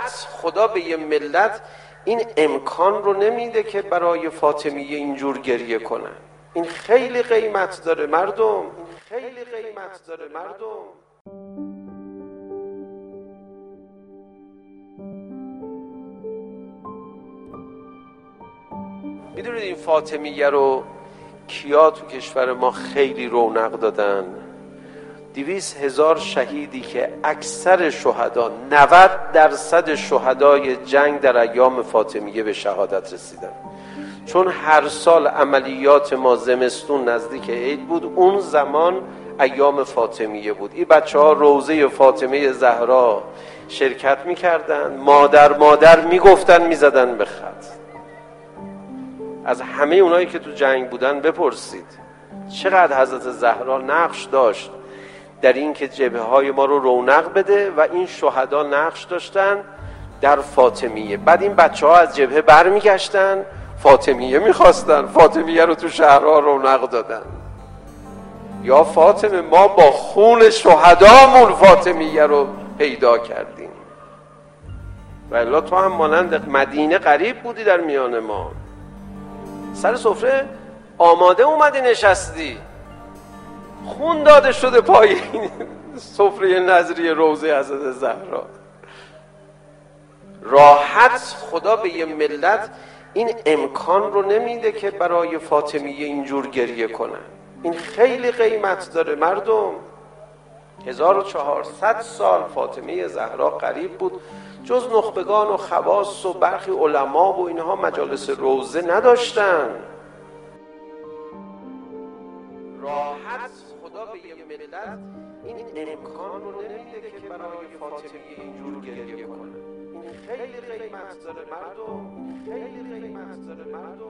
راحت خدا به یه ملت این امکان رو نمیده که برای فاطمیه اینجور گریه کنن. این خیلی قیمت داره مردم، این خیلی قیمت داره مردم. میدونید این فاطمیه رو کیا تو کشور ما خیلی رونق دادن؟ 200,000 شهیدی که اکثر شهدا 90% شهدای جنگ در ایام فاطمیه به شهادت رسیدن. چون هر سال عملیات ما زمستون نزدیک عید بود، اون زمان ایام فاطمیه بود. این بچه ها روضه فاطمه زهرا شرکت میکردن، مادر میگفتن، میزدن به خط. از همه اونایی که تو جنگ بودن بپرسید چقدر حضرت زهرا نقش داشت در این که جبهه های ما رو رونق بده و این شهدا نقش داشتن در فاطمیه. بعد این بچه ها از جبهه برمیگشتن، فاطمیه میخواستن، فاطمیه رو تو شهرها رونق دادن. یا فاطمه ما با خون شهدامون فاطمیه رو پیدا کردیم، و الا تو هم مانند مدینه غریب بودی در میان ما. سر سفره آماده اومدی نشستی، خون داده شده پای این سفره نظری روضه حضرت زهرا. راحت خدا به یه ملت این امکان رو نمیده که برای فاطمیه اینجور گریه کنن. این خیلی قیمت داره مردم. 1400 سال فاطمه زهرا غریب بود، جز نخبگان و خواص و برخی علما و اینها مجالس روضه نداشتن. راحت خدا به یه ملت این امکان رو نمیده که برای فاطمیه اینجور گریه کنه. این خیلی قیمت داره مردم، خیلی قیمت داره مردم.